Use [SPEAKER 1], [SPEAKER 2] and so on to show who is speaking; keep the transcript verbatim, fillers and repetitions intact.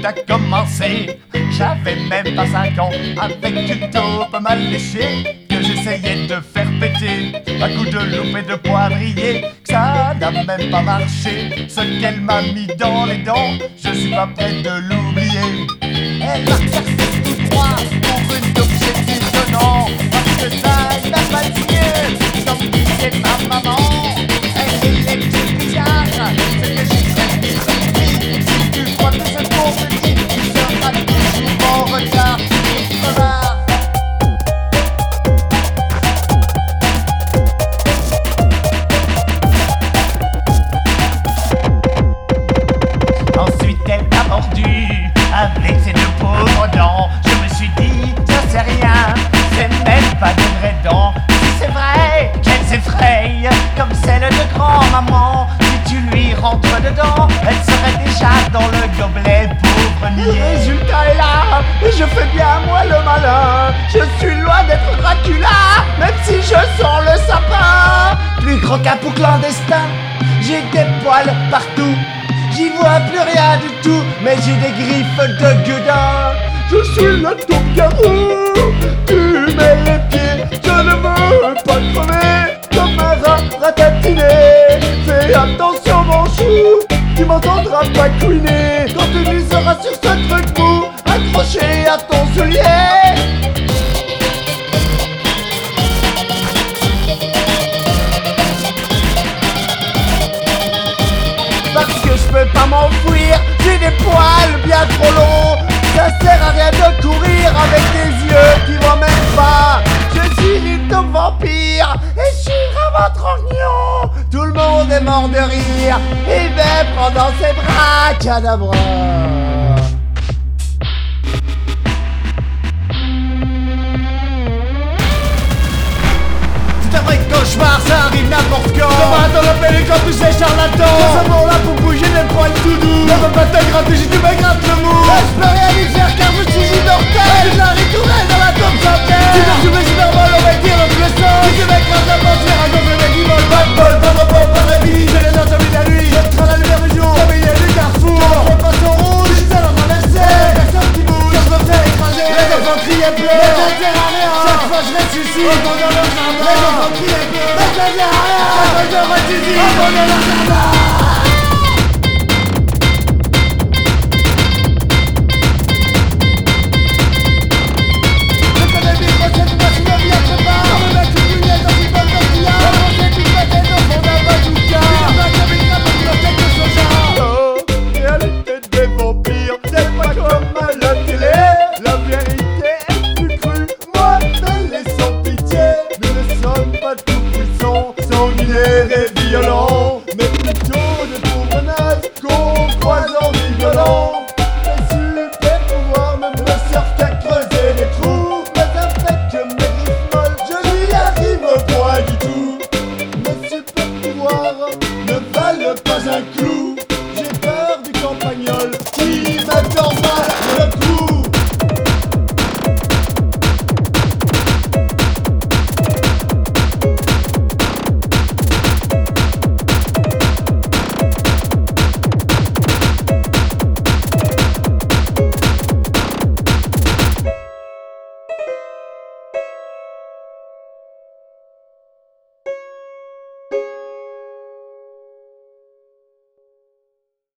[SPEAKER 1] tout a commencé. J'avais même pas cinq ans, avec une taupe mal léchée, que j'essayais de faire péter à coups de loupe et de poivrier. Que ça n'a même pas marché, ce qu'elle m'a mis dans les dents, je suis pas prêt de l'oublier. Elle a percé tout droit pour une taupe, c'est étonnant, parce que ça n'a pas de mieux, comme disait ma maman. Elle est les petits bizarres, ce que j'y serais surpris. Si tu crois que ce pauvre petit, tu seras toujours en retard. Crevard. Ensuite elle m'a mordu avec ses deux pauvres dents. Je me suis dit, ça c'est rien, c'est même pas des vraies dents. Si c'est vrai qu'elle s'effraye comme celle de grand-maman, si tu lui rentres dedans, elle serait déjà dans le gobelet, pauvre niais. Le résultat est là, et je fais bien moi le malin. Je suis loin d'être Dracula, même si je sens le sapin. Plus gros qu'un pou clandestin, j'ai des poils partout. J'y vois plus rien du tout, mais j'ai des griffes de gudin. Je suis le taupe-garou, tu mets les pieds, je ne veux pas crever comme un rat ratatiné. Fais attention mon chou, tu m'entendras pas couiner quand tu lui seras sur ce truc mou, accroché à ton soulier. Parce que je peux pas m'enfuir, j'ai des poils bien trop longs. Ça sert à rien de courir avec des yeux qui voient même pas. Je suis une taupe vampire et je suis vraiment trop mignon. Tout le monde est mort de rire et me prend dans ses bras, cadabra. C'est un vrai cauchemar, ça arrive n'importe quand. On va dans la pelle et quand tu sais charlatan. Ce moment là pour bouger les poils tout doux. Ne peux pas te gratter si tu me grattes le mou. Je peux rien y faire car je suis immortel. Je la ritournelle dans la taupe sans terre. Tu me souffles super bol, on va dire dans le sang. Si tu m'écrases la portière, un gonfle mec qui vole. Pas de bol, pas de bol, pas de vie. J'ai les notes la nuit. Je traîne la lumière du jour, au milieu du carrefour. Les poissons rouges, je suis seul en traversée. Personne qui bouge, quand je me fais écraser. Les enfants crient et pleurent, mais ça sert à rien. Chaque fois je ressuscite, au fond de leur jardin. Les enfants crient et pleurent, mais ça sert à rien. Chaque fois je ressuscite, au fond de leur jardin. Et violent, mais plutôt de pauvres nazes qu'on croise en rigolant. Mes super pouvoirs ne me servent qu'à creuser des trous, mais avec mes griffes molles, je n'y arrive point du tout. Mes super pouvoirs ne valent pas un clou.